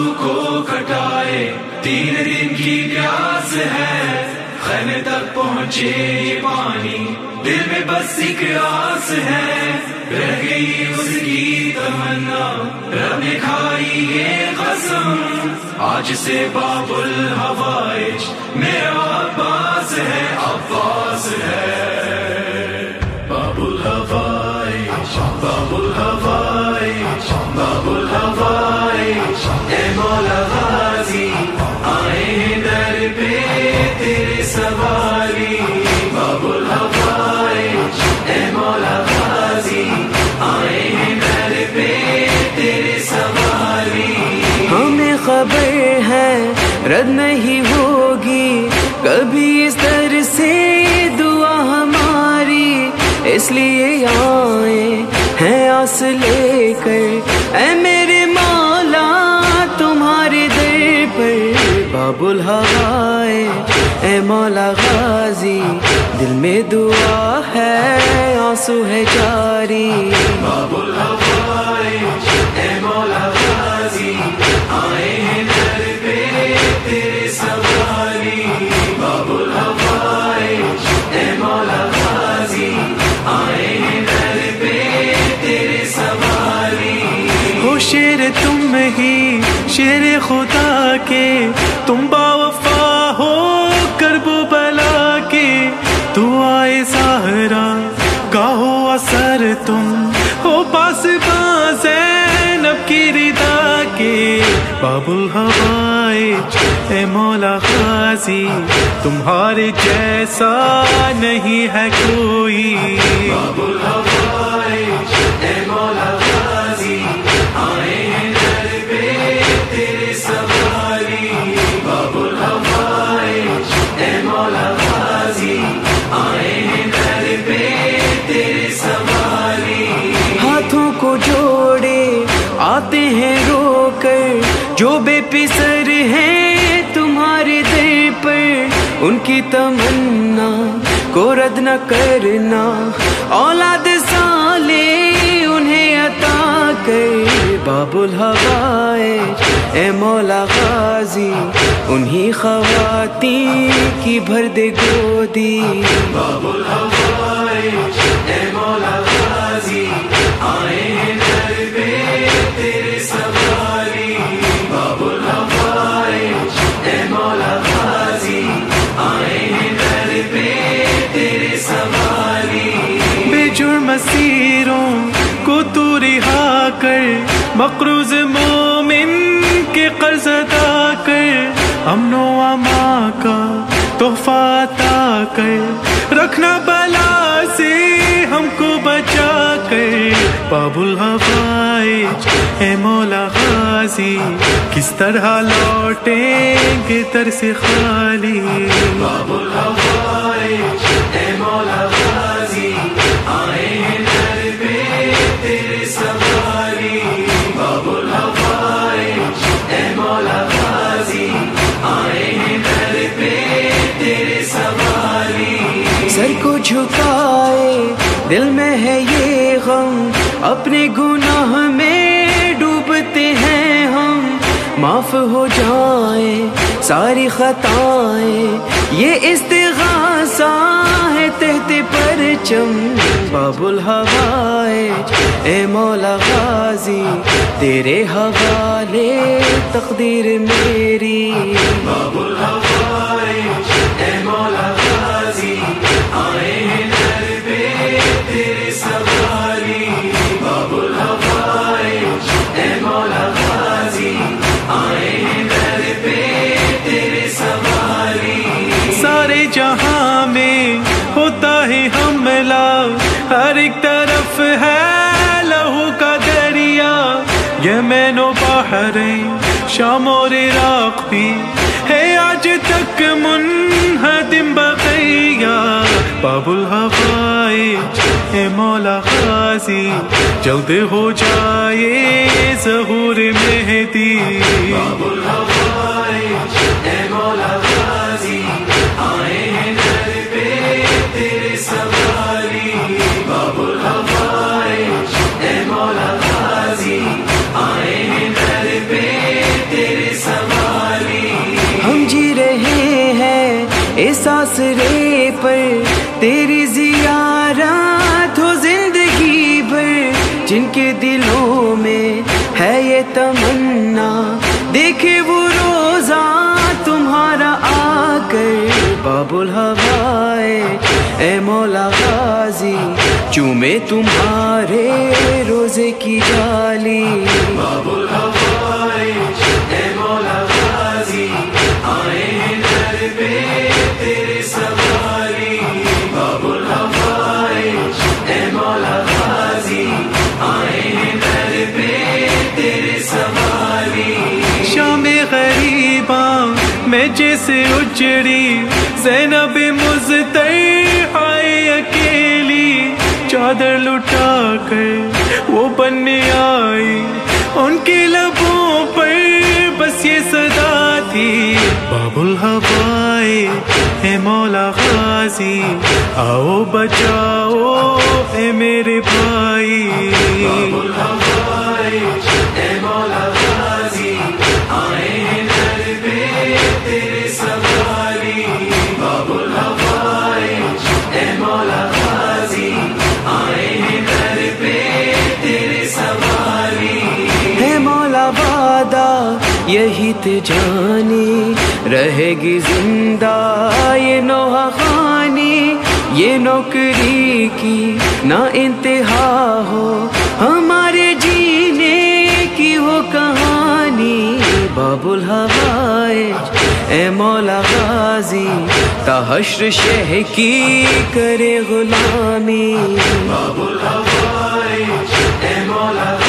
آنسو کو کٹائے، 3 دن کی پیاس ہے، خیمے تک پہنچے یہ پانی، دل میں بس ایک آس ہے، رہ گئی اس کی تمنا، رب نے کھائی یہ قسم، آج سے باب الحوائج میرا عباس ہے، عباس ہے۔ باب الحوائج، باب الحوائج، باب الحوائج، اے مولا غازی آئے ہیں در پہ تیرے سوالی، باب الحوائج، اے مولا غازی آئے ہیں در پہ تیرے سوالی۔ ہمیں خبر ہے رد نہیں ہوگی کبھی اس در سے دعا ہماری، اس لیے آئے ہیں آس لے کر اے میرے مولا تمہارے در پر، باب الحوائج اے مولا غازی، دل میں دعا ہے آنسو ہے جاری، باب الحوائج اے مولا غازی آئے ہیں در پہ تیرے سوالی، باب الحوائج اے مولا غازی آئے ہیں در پہ تیرے سوالی۔ ہو شیر تم ہی شیر خدا کے، تم باوفا ہو کرب و بلا کے، تو آئے زہرا کا ہو اثر، تم ہو پاس زینب کی ردا کے، باب الحوائج اے مولا غازی، تمہارے جیسا نہیں ہے کوئی، باب الحوائج اے مولا غازی آئے ہیں در پہ تیرے سوالی، باب الحوائج اے مولا غازی آئے ہیں در پہ تیرے سوالی۔ ہاتھوں کو جوڑے آتے ہیں رو کر جو بے پسر ہیں تمہارے در پر، ان کی تمنا کو رد نہ کرنا، اولاد صالح انہیں عطا کر، باب الحوائج اے مولا غازی، انہی خواتین کی بھر دے گودی، باب الحوائج اے مولا غازی آئے ہیں در پہ تیرے سوالی، باب الحوائج اے مولا غازی آئے ہیں در پہ تیرے سوالی۔ بے جرم اسیروں کو تو رہا کر، مقروض مومن کے قرض ادا کر، امن و امان کا تحفہ عطا کر، رکھنا بلا سے ہم کو بچا کر، باب الحوائج اے مولا غازی، کس طرح لوٹیں گے در سے خالی، باب الحوائج اے مولا غازی آئے ہیں در پہ تیرے سوالی، باب الحوائج اے مولا غازی آئے ہیں در پہ تیرے سوالی۔ سر کو جھکائے دل میں ہے یہ غم، اپنے گناہ میں ڈوبتے ہیں ہم، معاف ہو جائیں ساری خطائیں، یہ استغاثہ ہے تحت پرچم، باب الحوائج اے مولا غازی، تیرے حوالے تقدیر میری، باب الحوائج اے مولا غازی آئے ہیں در پہ تیرے سوالی، باب الحوائج اے مولا غازی آئے ہیں در پہ تیرے سوالی۔ سارے جہاں میں ہوتا ہے حملہ، ہر ایک طرف ہے لہو کا دریا، یمن و بحرین شام اور عراق بھی ہے آج تک منہدم بقیہ، باب الحوائج اے مولا غازی، جلد ہو جائے ظہور مہدی، باب الحوائج اے مولا غازی آئے ہیں در پہ تیرے سوالی، باب الحوائج اے مولا غازی آئے ہیں در پہ تیرے اس آسرے پر تیری زیارت ہو زندگی بھر، جن کے دلوں میں ہے یہ تمنا دیکھے وہ روزہ تمہارا آ کر۔ باب الہوائے اے مولا غازی، چومے تمہارے روزے کی ڈالی۔ باب الہوائے اے مولا غازی، آئے ہیں در پہ تیرے سواری۔ باب الہوائے اے مولا غازی، آئے ہیں در پہ تیرے سواری۔ شام غریباں میں جیسے اجڑی زینب مضطر آئے اکیلی، چادر لٹا کر وہ بننے آئی، ان کے لبوں پر بس یہ صدا تھی، باب الہوائے اے مولا غازی، آؤ بچاؤ اے میرے بھائی۔ باب الہوائے اے مولا غازی، آئے ہیں در پہ تیرے سواری۔ باب الہوائے اے مولا غازی، آئے ہیں در پہ تیرے سواری۔ ہے مولا وعدہ یہی تجانی، رہے گی زندہ یہ نوحہ خوانی، یہ نوکری کی نہ انتہا ہو، ہمارے جینے کی وہ کہانی۔ باب الہوائے اے مولا غازی، تا حشر شہ کی کرے غلامی۔ باب الہوائے اے مولا